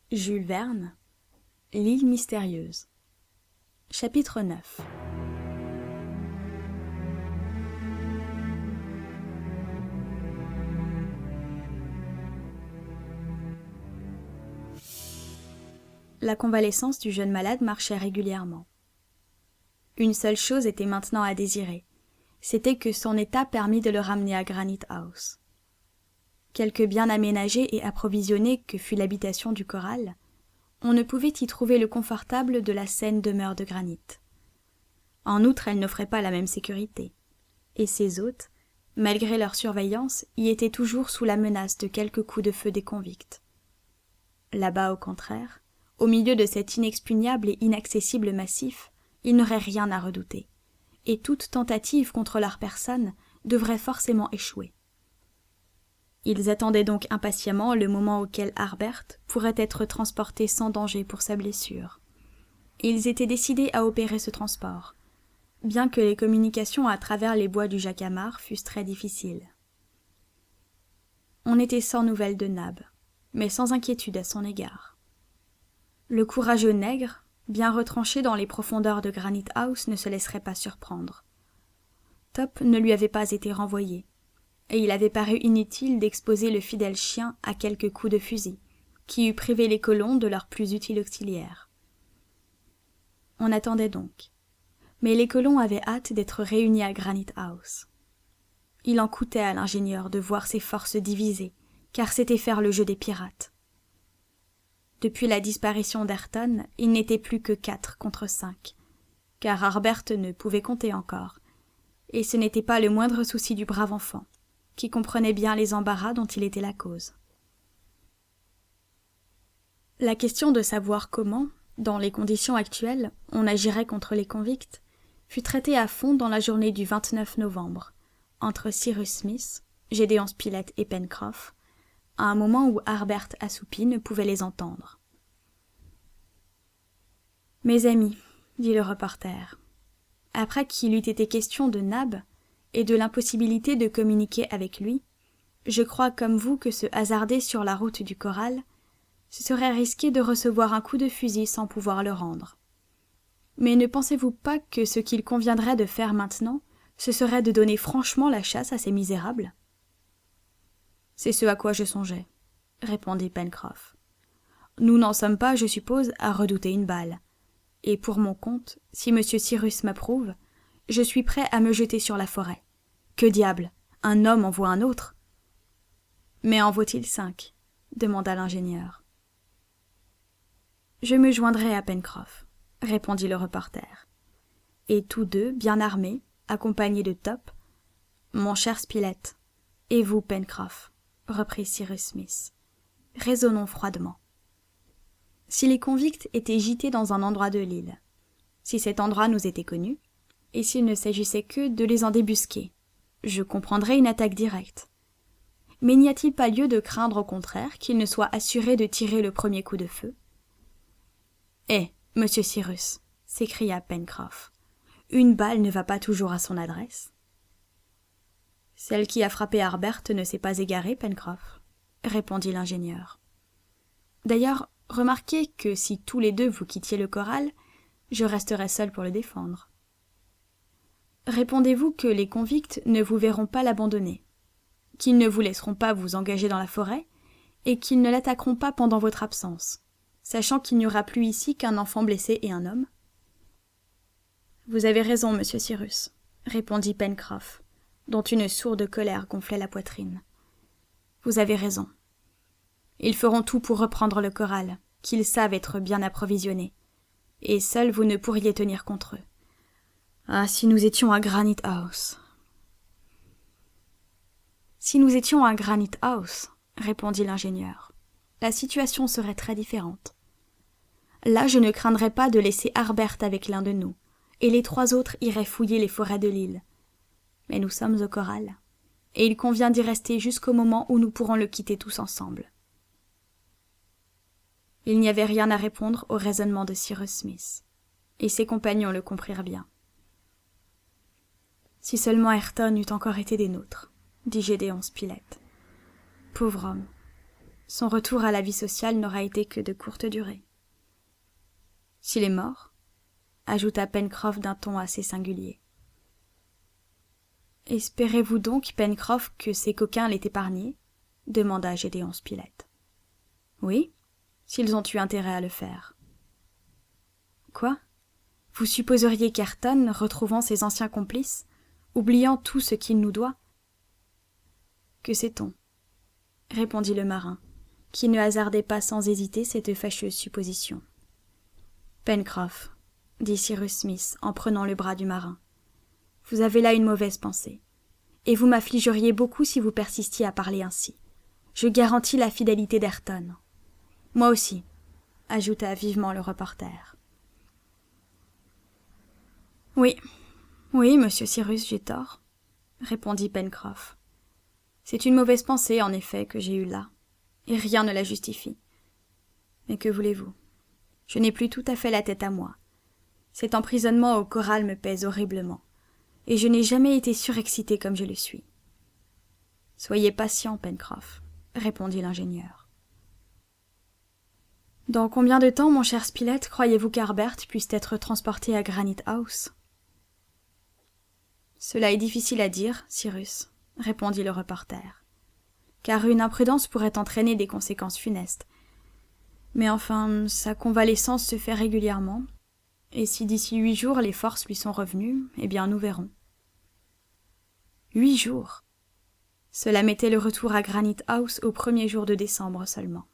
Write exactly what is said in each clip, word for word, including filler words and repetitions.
Jules Verne, L'île mystérieuse. Chapitre neuf. La convalescence du jeune malade marchait régulièrement. Une seule chose était maintenant à désirer, c'était que son état permît de le ramener à Granite House. Quelque bien aménagée et approvisionnée que fût l'habitation du corral, on ne pouvait y trouver le confortable de la saine demeure de granit. En outre, elle n'offrait pas la même sécurité, et ses hôtes, malgré leur surveillance, y étaient toujours sous la menace de quelques coups de feu des convicts. Là-bas, au contraire, au milieu de cet inexpugnable et inaccessible massif, ils n'auraient rien à redouter, et toute tentative contre leur personne devrait forcément échouer. Ils attendaient donc impatiemment le moment auquel Harbert pourrait être transporté sans danger pour sa blessure. Ils étaient décidés à opérer ce transport, bien que les communications à travers les bois du Jacamar fussent très difficiles. On était sans nouvelles de Nab, mais sans inquiétude à son égard. Le courageux nègre, bien retranché dans les profondeurs de Granite House, ne se laisserait pas surprendre. Top ne lui avait pas été renvoyé, et il avait paru inutile d'exposer le fidèle chien à quelques coups de fusil, qui eût privé les colons de leur plus utile auxiliaire. On attendait donc, mais les colons avaient hâte d'être réunis à Granite House. Il en coûtait à l'ingénieur de voir ses forces divisées, car c'était faire le jeu des pirates. Depuis la disparition d'Ayrton, il n'était plus que quatre contre cinq, car Harbert ne pouvait compter encore, et ce n'était pas le moindre souci du brave enfant, qui comprenait bien les embarras dont il était la cause. La question de savoir comment, dans les conditions actuelles, on agirait contre les convicts, fut traitée à fond dans la journée du vingt-neuf novembre, entre Cyrus Smith, Gédéon Spilett et Pencroff, à un moment où Harbert assoupi ne pouvait les entendre. « Mes amis, dit le reporter, après qu'il eût été question de Nab et de l'impossibilité de communiquer avec lui, je crois comme vous que se hasarder sur la route du corral, ce serait risquer de recevoir un coup de fusil sans pouvoir le rendre. Mais ne pensez-vous pas que ce qu'il conviendrait de faire maintenant, ce serait de donner franchement la chasse à ces misérables ? » « C'est ce à quoi je songeais, » répondit Pencroff. « Nous n'en sommes pas, je suppose, à redouter une balle. Et pour mon compte, si monsieur Cyrus m'approuve, je suis prêt à me jeter sur la forêt. Que diable, un homme en voit un autre !»« Mais en vaut-il cinq ?» demanda l'ingénieur. « Je me joindrai à Pencroff, » répondit le reporter. Et tous deux, bien armés, accompagnés de Top, « Mon cher Spilett, et vous, Pencroff, » reprit Cyrus Smith, « raisonnons froidement. Si les convicts étaient gités dans un endroit de l'île, si cet endroit nous était connu, et s'il ne s'agissait que de les en débusquer, je comprendrais une attaque directe. Mais n'y a-t-il pas lieu de craindre au contraire qu'ils ne soient assurés de tirer le premier coup de feu ? »« Eh, monsieur Cyrus, s'écria Pencroff, une balle ne va pas toujours à son adresse. »« Celle qui a frappé Harbert ne s'est pas égarée, Pencroff, » répondit l'ingénieur. « D'ailleurs, remarquez que si tous les deux vous quittiez le corral, je resterais seul pour le défendre. Répondez-vous que les convicts ne vous verront pas l'abandonner, qu'ils ne vous laisseront pas vous engager dans la forêt, et qu'ils ne l'attaqueront pas pendant votre absence, sachant qu'il n'y aura plus ici qu'un enfant blessé et un homme ? » « Vous avez raison, monsieur Cyrus, » répondit Pencroff, dont une sourde colère gonflait la poitrine. « Vous avez raison. Ils feront tout pour reprendre le corral, qu'ils savent être bien approvisionné, et seuls vous ne pourriez tenir contre eux. Ah, si nous étions à Granite House !»« Si nous étions à Granite House, » répondit l'ingénieur, « la situation serait très différente. Là, je ne craindrais pas de laisser Harbert avec l'un de nous, et les trois autres iraient fouiller les forêts de l'île. Mais nous sommes au corral, et il convient d'y rester jusqu'au moment où nous pourrons le quitter tous ensemble. » Il n'y avait rien à répondre au raisonnement de Cyrus Smith, et ses compagnons le comprirent bien. « Si seulement Ayrton eût encore été des nôtres, » dit Gédéon Spilett. « Pauvre homme, son retour à la vie sociale n'aura été que de courte durée. S'il est mort, ajouta Pencroff d'un ton assez singulier. Espérez-vous donc, Pencroff, que ces coquins l'aient épargné? Demanda Gédéon Spilett. Oui, s'ils ont eu intérêt à le faire. Quoi? Vous supposeriez qu'Ayrton, retrouvant ses anciens complices, oubliant tout ce qu'il nous doit? Que sait-on? Répondit le marin, qui ne hasardait pas sans hésiter cette fâcheuse supposition. Pencroff, dit Cyrus Smith en prenant le bras du marin, vous avez là une mauvaise pensée, et vous m'affligeriez beaucoup si vous persistiez à parler ainsi. Je garantis la fidélité d'Ayrton. Moi aussi, ajouta vivement le reporter. Oui, oui, monsieur Cyrus, j'ai tort, répondit Pencroff. C'est une mauvaise pensée, en effet, que j'ai eue là, et rien ne la justifie. Mais que voulez-vous? Je n'ai plus tout à fait la tête à moi. Cet emprisonnement au corral me pèse horriblement, et je n'ai jamais été surexcité comme je le suis. Soyez patient, Pencroff, répondit l'ingénieur. Dans combien de temps, mon cher Spilett, croyez-vous qu'Harbert puisse être transporté à Granite House? Cela est difficile à dire, Cyrus, répondit le reporter, car une imprudence pourrait entraîner des conséquences funestes. Mais enfin, sa convalescence se fait régulièrement, et si d'ici huit jours les forces lui sont revenues, eh bien nous verrons. Huit jours. Cela mettait le retour à Granite House au premier jour de décembre seulement.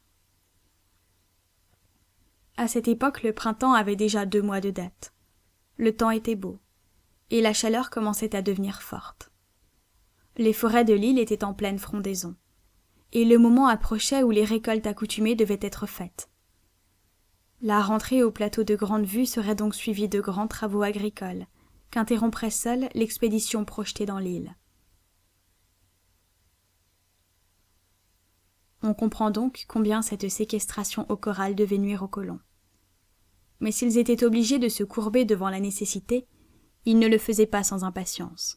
À cette époque, le printemps avait déjà deux mois de date. Le temps était beau, et la chaleur commençait à devenir forte. Les forêts de l'île étaient en pleine frondaison, et le moment approchait où les récoltes accoutumées devaient être faites. La rentrée au plateau de Grande-Vue serait donc suivie de grands travaux agricoles, qu'interromprait seule l'expédition projetée dans l'île. On comprend donc combien cette séquestration au corral devait nuire aux colons. Mais s'ils étaient obligés de se courber devant la nécessité, ils ne le faisaient pas sans impatience.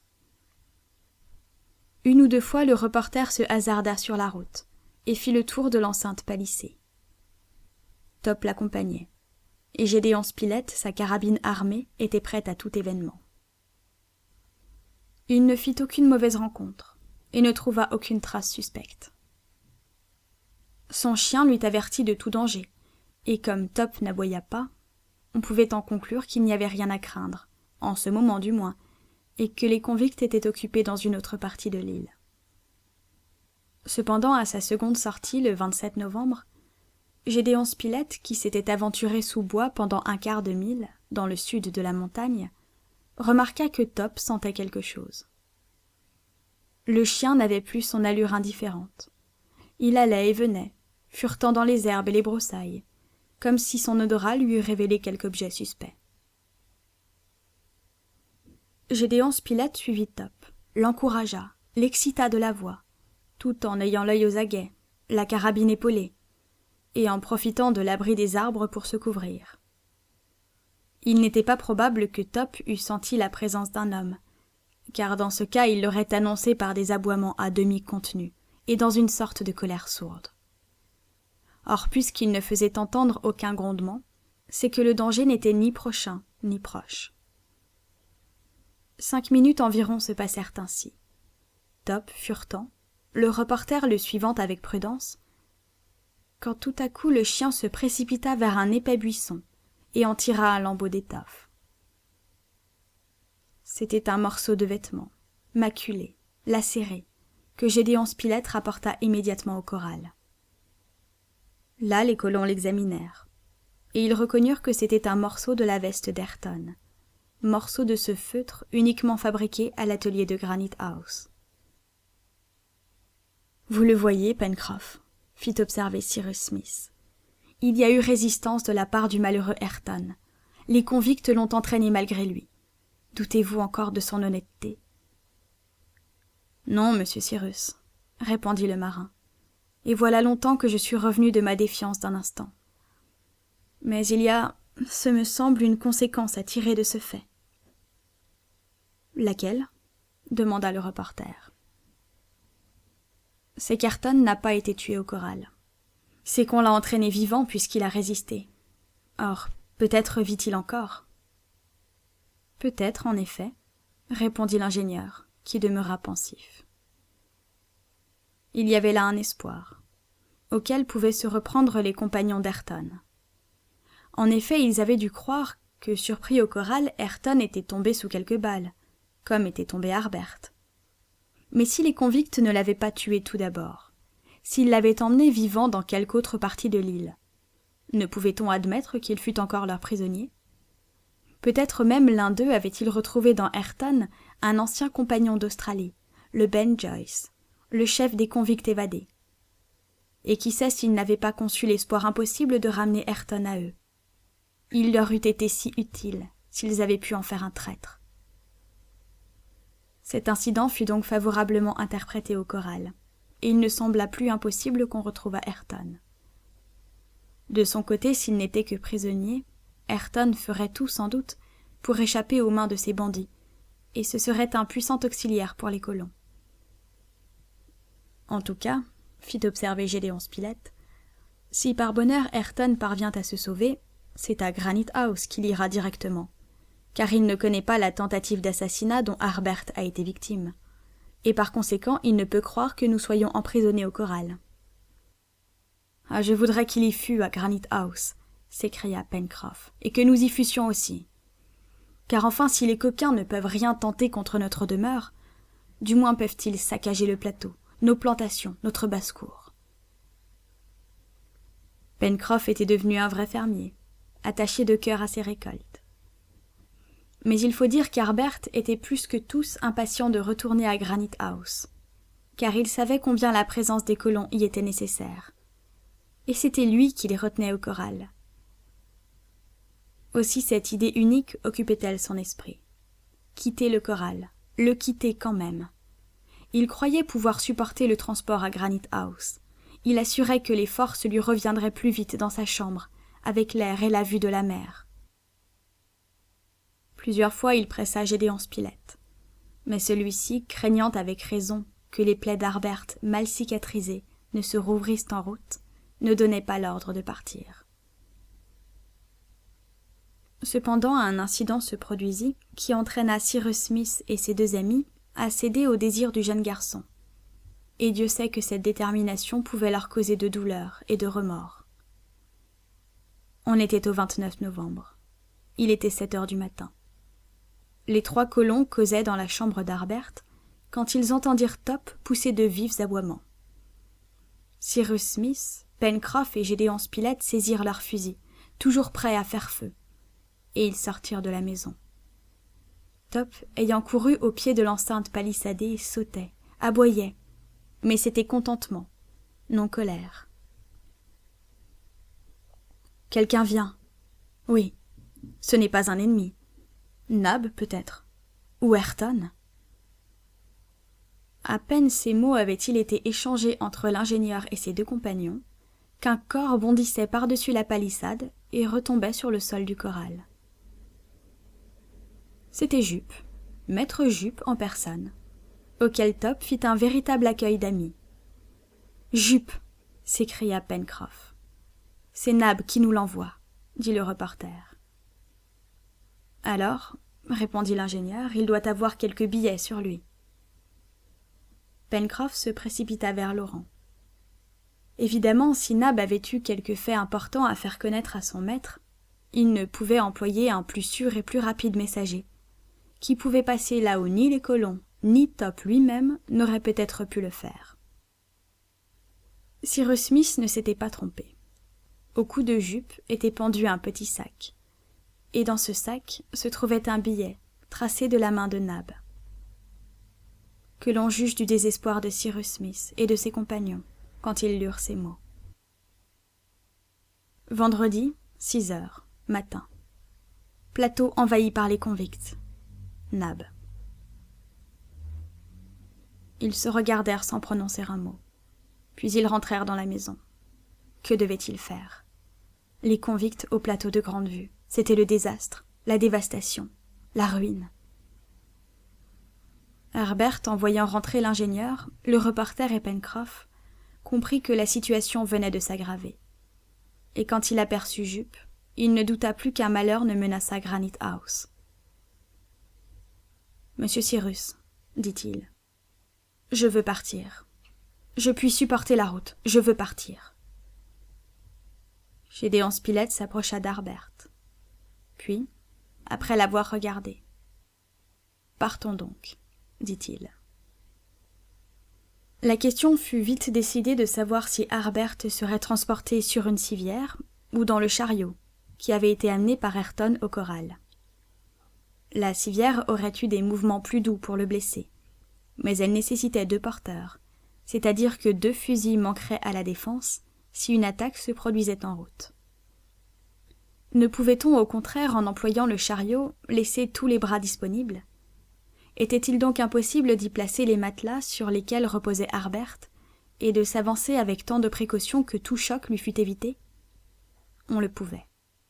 Une ou deux fois, le reporter se hasarda sur la route et fit le tour de l'enceinte palissée. Top l'accompagnait, et Gédéon Spilett, sa carabine armée, était prête à tout événement. Il ne fit aucune mauvaise rencontre, et ne trouva aucune trace suspecte. Son chien l'eût averti de tout danger, et comme Top n'aboya pas, on pouvait en conclure qu'il n'y avait rien à craindre, en ce moment du moins, et que les convicts étaient occupés dans une autre partie de l'île. Cependant, à sa seconde sortie, le vingt-sept novembre, Gédéon Spilett, qui s'était aventuré sous bois pendant un quart de mille, dans le sud de la montagne, remarqua que Top sentait quelque chose. Le chien n'avait plus son allure indifférente. Il allait et venait, furetant dans les herbes et les broussailles, comme si son odorat lui eût révélé quelque objet suspect. Gédéon Spilett suivit Top, l'encouragea, l'excita de la voix, tout en ayant l'œil aux aguets, la carabine épaulée, et en profitant de l'abri des arbres pour se couvrir. Il n'était pas probable que Top eût senti la présence d'un homme, car dans ce cas il l'aurait annoncé par des aboiements à demi contenus, et dans une sorte de colère sourde. Or, puisqu'il ne faisait entendre aucun grondement, c'est que le danger n'était ni prochain, ni proche. Cinq minutes environ se passèrent ainsi. Top furetant, le reporter le suivant avec prudence, quand tout à coup le chien se précipita vers un épais buisson et en tira un lambeau d'étoffe. C'était un morceau de vêtement, maculé, lacéré, que Gédéon Spilett rapporta immédiatement au corral. Là, les colons l'examinèrent, et ils reconnurent que c'était un morceau de la veste d'Ayrton, morceau de ce feutre uniquement fabriqué à l'atelier de Granite House. « Vous le voyez, Pencroff », fit observer Cyrus Smith. « Il y a eu résistance de la part du malheureux Ayrton. Les convicts l'ont entraîné malgré lui. Doutez-vous encore de son honnêteté ?»« Non, monsieur Cyrus, » répondit le marin, « et voilà longtemps que je suis revenu de ma défiance d'un instant. Mais il y a, ce me semble, une conséquence à tirer de ce fait. »« Laquelle ?» demanda le reporter. « C'est qu'Ayrton n'a pas été tué au corral. C'est qu'on l'a entraîné vivant puisqu'il a résisté. Or, peut-être vit-il encore. Peut-être, en effet, répondit l'ingénieur, qui demeura pensif. Il y avait là un espoir, auquel pouvaient se reprendre les compagnons d'Ayrton. En effet, ils avaient dû croire que, surpris au corral, Ayrton était tombé sous quelques balles, comme était tombé Harbert. Mais si les convicts ne l'avaient pas tué tout d'abord, s'ils l'avaient emmené vivant dans quelque autre partie de l'île, ne pouvait-on admettre qu'il fût encore leur prisonnier? Peut-être même l'un d'eux avait-il retrouvé dans Ayrton un ancien compagnon d'Australie, le Ben Joyce, le chef des convicts évadés. Et qui sait s'ils n'avaient pas conçu l'espoir impossible de ramener Ayrton à eux. Il leur eût été si utile s'ils avaient pu en faire un traître. Cet incident fut donc favorablement interprété au corral, et il ne sembla plus impossible qu'on retrouvât Ayrton. De son côté, s'il n'était que prisonnier, Ayrton ferait tout sans doute pour échapper aux mains de ces bandits, et ce serait un puissant auxiliaire pour les colons. En tout cas, fit observer Gédéon Spilett, si par bonheur Ayrton parvient à se sauver, c'est à Granite House qu'il ira directement, car il ne connaît pas la tentative d'assassinat dont Harbert a été victime, et par conséquent il ne peut croire que nous soyons emprisonnés au corral. « Ah, je voudrais qu'il y fût à Granite House !» s'écria Pencroff, « et que nous y fussions aussi. Car enfin, si les coquins ne peuvent rien tenter contre notre demeure, du moins peuvent-ils saccager le plateau, nos plantations, notre basse-cour. » Pencroff était devenu un vrai fermier, attaché de cœur à ses récoltes. Mais il faut dire qu'Harbert était plus que tous impatient de retourner à Granite House, car il savait combien la présence des colons y était nécessaire. Et c'était lui qui les retenait au corral. Aussi cette idée unique occupait-elle son esprit. Quitter le corral, le quitter quand même. Il croyait pouvoir supporter le transport à Granite House. Il assurait que les forces lui reviendraient plus vite dans sa chambre, avec l'air et la vue de la mer. Plusieurs fois il pressa Gédéon Spilett, mais celui-ci, craignant avec raison que les plaies d'Harbert mal cicatrisées ne se rouvrissent en route, ne donnait pas l'ordre de partir. Cependant, un incident se produisit qui entraîna Cyrus Smith et ses deux amis à céder au désir du jeune garçon. Et Dieu sait que cette détermination pouvait leur causer de douleur et de remords. On était au vingt-neuf novembre. Il était sept heures du matin. Les trois colons causaient dans la chambre d'Harbert quand ils entendirent Top pousser de vifs aboiements. Cyrus Smith, Pencroff et Gédéon Spilett saisirent leurs fusils, toujours prêts à faire feu, et ils sortirent de la maison. Top, ayant couru au pied de l'enceinte palissadée, sautait, aboyait, mais c'était contentement, non colère. « Quelqu'un vient. Oui, ce n'est pas un ennemi. Nab, peut-être. Ou Ayrton. » À peine ces mots avaient-ils été échangés entre l'ingénieur et ses deux compagnons, qu'un corps bondissait par-dessus la palissade et retombait sur le sol du corral. C'était Jup, maître Jup en personne, auquel Top fit un véritable accueil d'amis. « Jup !» s'écria Pencroff. « C'est Nab qui nous l'envoie, » dit le reporter. « Alors, » répondit l'ingénieur, « il doit avoir quelques billets sur lui. » Pencroff se précipita vers Laurent. Évidemment, si Nab avait eu quelque fait important à faire connaître à son maître, il ne pouvait employer un plus sûr et plus rapide messager, qui pouvait passer là où ni les colons, ni Top lui-même n'auraient peut-être pu le faire. Cyrus Smith ne s'était pas trompé. Au cou de Jup était pendu un petit sac, et dans ce sac se trouvait un billet tracé de la main de Nab. Que l'on juge du désespoir de Cyrus Smith et de ses compagnons quand ils lurent ces mots. Vendredi, six heures, matin. Plateau envahi par les convicts. Nab. Ils se regardèrent sans prononcer un mot. Puis ils rentrèrent dans la maison. Que devaient-ils faire? Les convicts au plateau de grande vue. C'était le désastre, la dévastation, la ruine. Harbert, en voyant rentrer l'ingénieur, le reporter et Pencroff, comprit que la situation venait de s'aggraver. Et quand il aperçut Jup, il ne douta plus qu'un malheur ne menaçât Granite House. « Monsieur Cyrus, dit-il, je veux partir. Je puis supporter la route, je veux partir. » Gédéon Spilett s'approcha d'Harbert. Puis, après l'avoir regardé, « Partons donc, dit-il. » La question fut vite décidée de savoir si Harbert serait transporté sur une civière ou dans le chariot qui avait été amené par Ayrton au corral. La civière aurait eu des mouvements plus doux pour le blesser, mais elle nécessitait deux porteurs, c'est-à-dire que deux fusils manqueraient à la défense si une attaque se produisait en route. Ne pouvait-on au contraire, en employant le chariot, laisser tous les bras disponibles ? Était-il donc impossible d'y placer les matelas sur lesquels reposait Harbert et de s'avancer avec tant de précaution que tout choc lui fût évité ? On le pouvait.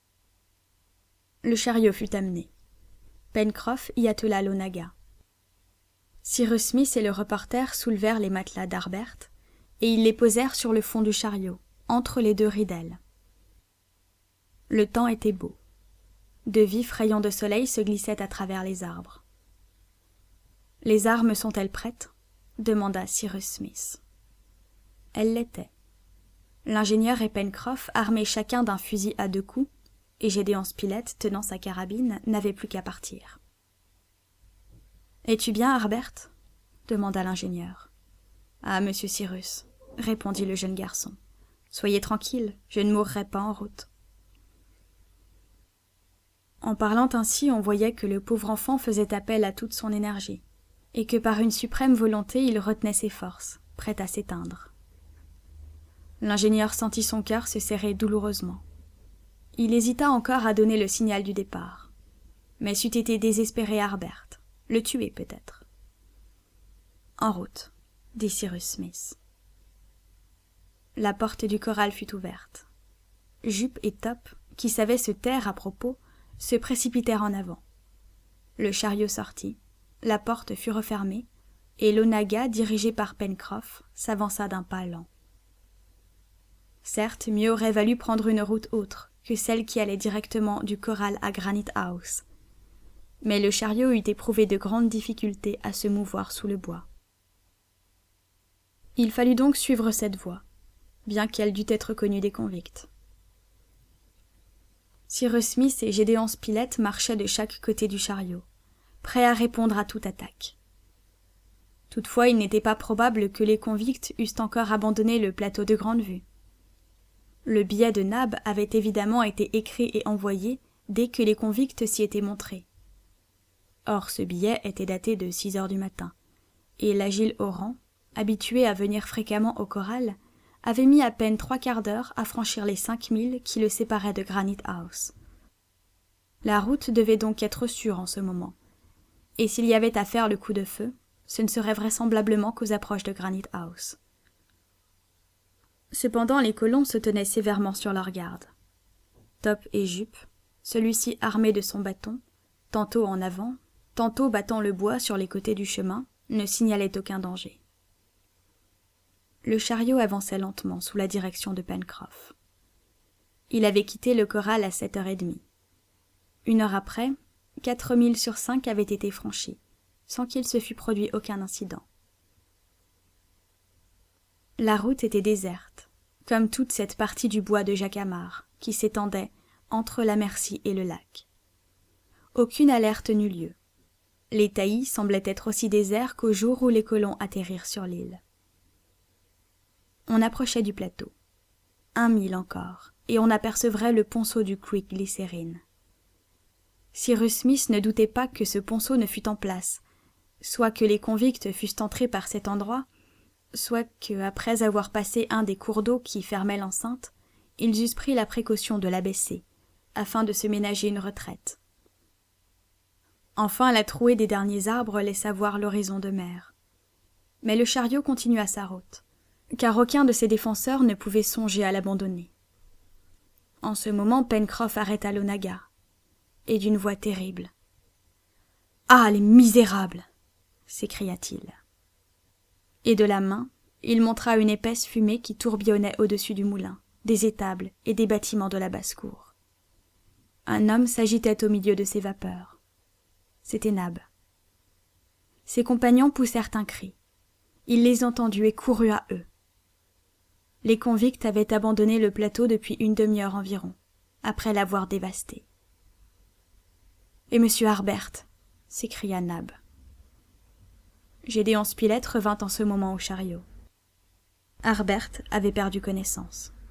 Le chariot fut amené. Pencroff y attela l'onagga. Cyrus Smith et le reporter soulevèrent les matelas d'Harbert et ils les posèrent sur le fond du chariot, entre les deux ridelles. Le temps était beau. De vifs rayons de soleil se glissaient à travers les arbres. « Les armes sont-elles prêtes ?» demanda Cyrus Smith. Elles l'étaient. L'ingénieur et Pencroff, armés chacun d'un fusil à deux coups, et Gédéon Spilett, tenant sa carabine, n'avaient plus qu'à partir. « Es-tu bien, Harbert ?» demanda l'ingénieur. « Ah, monsieur Cyrus, » répondit le jeune garçon. « Soyez tranquille, je ne mourrai pas en route. » En parlant ainsi, on voyait que le pauvre enfant faisait appel à toute son énergie, et que par une suprême volonté il retenait ses forces, prêt à s'éteindre. L'ingénieur sentit son cœur se serrer douloureusement. Il hésita encore à donner le signal du départ, mais c'eût été désespérer Harbert, le tuer peut-être. « En route, » dit Cyrus Smith. La porte du corral fut ouverte. Jup et Top, qui savaient se taire à propos, se précipitèrent en avant. Le chariot sortit, la porte fut refermée, et l'onagga, dirigé par Pencroff, s'avança d'un pas lent. Certes, mieux aurait valu prendre une route autre que celle qui allait directement du corral à Granite House, mais le chariot eût éprouvé de grandes difficultés à se mouvoir sous le bois. Il fallut donc suivre cette voie, bien qu'elle dût être connue des convicts. Cyrus Smith et Gédéon Spilett marchaient de chaque côté du chariot, prêts à répondre à toute attaque. Toutefois, il n'était pas probable que les convicts eussent encore abandonné le plateau de Grande-Vue. Le billet de Nab avait évidemment été écrit et envoyé dès que les convicts s'y étaient montrés. Or, ce billet était daté de six heures du matin, et l'agile Orang, habitué à venir fréquemment au corral, avait mis à peine trois quarts d'heure à franchir les cinq milles qui le séparaient de Granite House. La route devait donc être sûre en ce moment, et s'il y avait à faire le coup de feu, ce ne serait vraisemblablement qu'aux approches de Granite House. Cependant, les colons se tenaient sévèrement sur leur garde. Top et Jup, celui-ci armé de son bâton, tantôt en avant, tantôt battant le bois sur les côtés du chemin, ne signalaient aucun danger. Le chariot avançait lentement sous la direction de Pencroff. Il avait quitté le corral à sept heures et demie. Une heure après, quatre milles sur cinq avaient été franchis, sans qu'il se fût produit aucun incident. La route était déserte, comme toute cette partie du bois de Jacamar, qui s'étendait entre la Mercy et le lac. Aucune alerte n'eut lieu. Les taillis semblaient être aussi déserts qu'au jour où les colons atterrirent sur l'île. On approchait du plateau. Un mille encore, et on apercevrait le ponceau du Creek Glycérine. Cyrus Smith ne doutait pas que ce ponceau ne fût en place, soit que les convicts fussent entrés par cet endroit, soit que, après avoir passé un des cours d'eau qui fermaient l'enceinte, ils eussent pris la précaution de l'abaisser, afin de se ménager une retraite. Enfin, la trouée des derniers arbres laissa voir l'horizon de mer. Mais le chariot continua sa route, car aucun de ses défenseurs ne pouvait songer à l'abandonner. En ce moment, Pencroff arrêta l'onagga, et d'une voix terrible. « Ah, les misérables !» s'écria-t-il. Et de la main, Il montra une épaisse fumée qui tourbillonnait au-dessus du moulin, des étables et des bâtiments de la basse-cour. Un homme s'agitait au milieu de ces vapeurs. C'était Nab. Ses compagnons poussèrent un cri. Il les entendit et courut à eux. Les convicts avaient abandonné le plateau depuis une demi-heure environ, après l'avoir dévasté. « Et monsieur Harbert » s'écria Nab. Gédéon Spilett revint en ce moment au chariot. Harbert avait perdu connaissance.